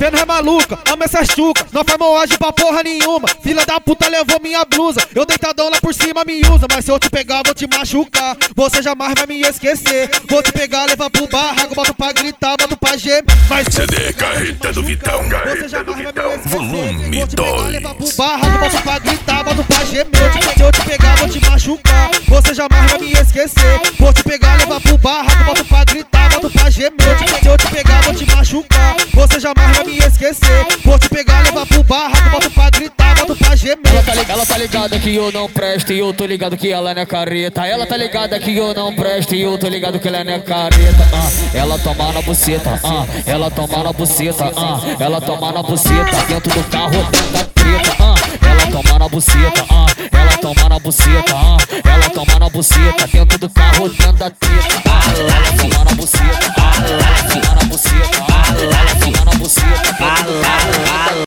Cê não é maluca, ama essa chuca, não faz moagem pra porra nenhuma. Filha da puta levou minha blusa, eu deitadão lá por cima me usa. Mas se eu te pegar vou te machucar, você jamais vai me esquecer. Vou te pegar, levar pro barraco, boto pra gritar, boto pra gemer. Mas CD Carreta do Vitão, você jamais vai me esquecer. volume Vou te pegar, 2. levar pro barraco, boto pra gritar, boto pra gemer. Se eu te pegar vou te machucar, você jamais vai me esquecer. Vou te pegar, levar pro barraco, boto pra gritar, boto pra gemer. Se eu te pegar vou te machucar, você jamais vai me esquecer. Vou te pegar, levar pro barraco, boto pra gritar, boto pra gemer. Ela tá ligada que eu não presto e eu tô ligado que ela não é careta. Ela tá ligada que eu não presto e eu tô ligado que ela não é careta. Ela toma na buceta, ela toma na buceta, ela toma na buceta dentro do carro da treta. Ela toma na buceta, ela toma na buceta, ela toma na buceta dentro do carro dentro da treta. Ela toma na buceta.